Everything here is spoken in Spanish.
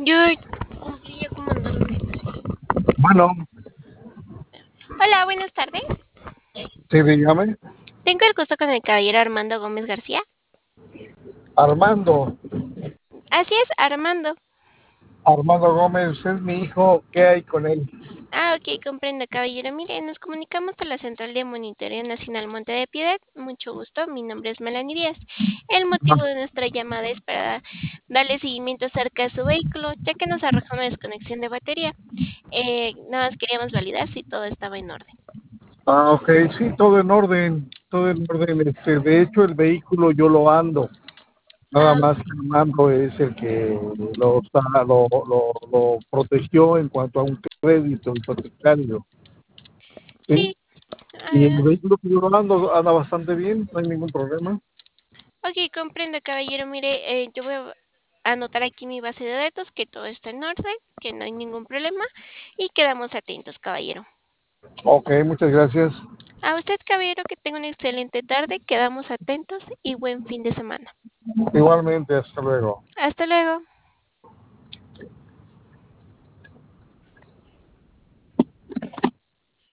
Yo cumplí ya como dos meses. Bueno, Hola, buenas tardes. sí, dígame. Tengo el gusto con el caballero Armando Gómez García. Armando, Así es, Armando. Armando Gómez es mi hijo. ¿Qué hay con él? Ok, comprendo, caballero. Mire, nos comunicamos a la Central de Monitoreo Nacional Monte de Piedad. Mucho gusto, mi nombre es Melanie Díaz. El motivo de nuestra llamada es para darle seguimiento acerca de su vehículo, ya que nos arrojó una desconexión de batería. Nada más queríamos validar si todo estaba en orden. Ok, sí, todo en orden, todo en orden. De hecho, el vehículo yo lo ando. Nada Ah, más que Armando es el que lo protegió en cuanto a un crédito hipotecario. ¿Sí? sí. Y el ah, vehículo que yo lo ando anda bastante bien, no hay ningún problema. ok, comprendo, caballero. Mire, yo voy a anotar aquí mi base de datos, que todo está en orden, que no hay ningún problema y quedamos atentos, caballero. Ok, muchas gracias. A usted, caballero, que tenga una excelente tarde, quedamos atentos y buen fin de semana. Igualmente, hasta luego. Hasta luego.